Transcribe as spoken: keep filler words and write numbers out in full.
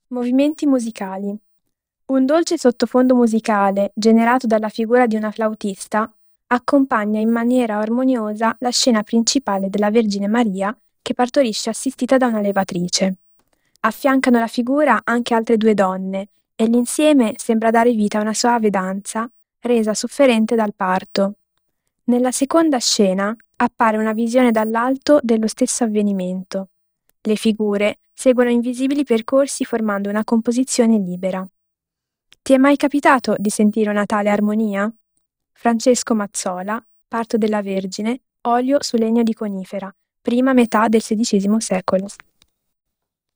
Movimenti musicali. Un dolce sottofondo musicale, generato dalla figura di una flautista, accompagna in maniera armoniosa la scena principale della Vergine Maria che partorisce assistita da una levatrice. Affiancano la figura anche altre due donne e l'insieme sembra dare vita a una soave danza, resa sofferente dal parto. Nella seconda scena appare una visione dall'alto dello stesso avvenimento. Le figure seguono invisibili percorsi formando una composizione libera. Ti è mai capitato di sentire una tale armonia? Francesco Mazzola, Parto della Vergine, olio su legno di conifera, prima metà del sedicesimo secolo.